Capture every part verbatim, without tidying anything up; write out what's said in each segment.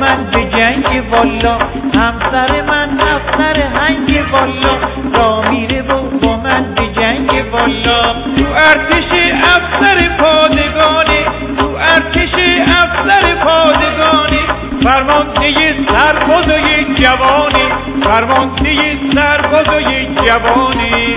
من به جنگ والا، همسر من افسر هنگ والا، را میره و با من به جنگ والا. تو ارتش افسر پادگانه، تو ارتش افسر پادگانه، فرمانده سربازای جوانه، فرمانده سربازای جوانه.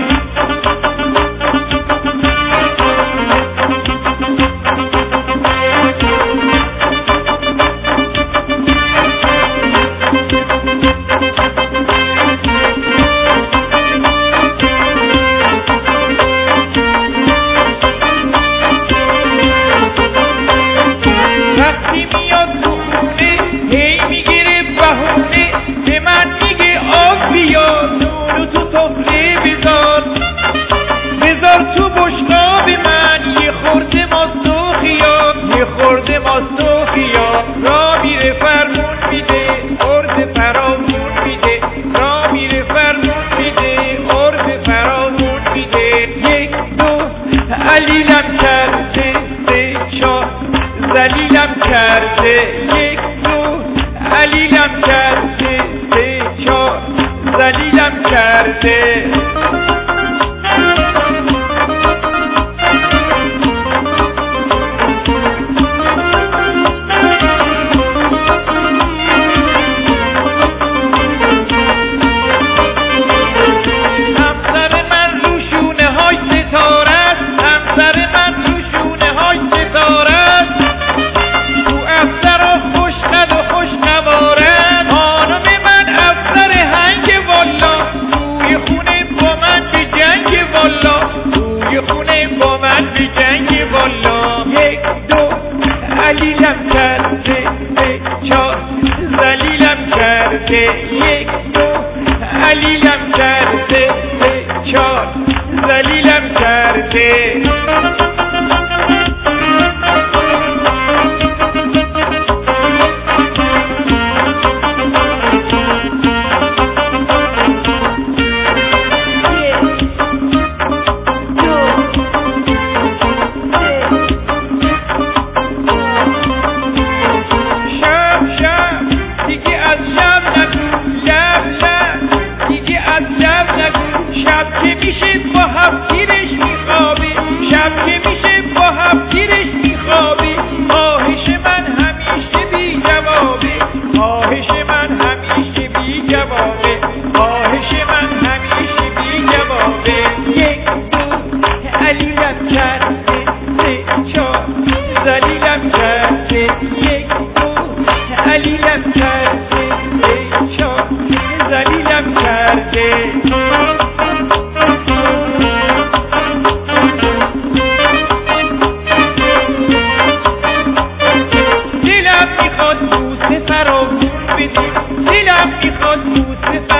تو بشقاب من یه خورده ماست و خیار، یه خورده ماست و خیار. را میره فرمون میده ارد فرامون میده، را میره فرمون میده ارد فرامون میده. یک دو علیلم کرده، سه چهار زلیلم کرده، یک دو علیلم کرده، سه چهار زلیلم کرده. علیلم کرده، سه چهار زلیلم کرده، یک دو علیلم کرده، سه چهار زلیلم کرده. علیلم کرده، ای چار زلیلم کرده. دلم میخواد بوسه فراوون بده، دلم میخواد بوسه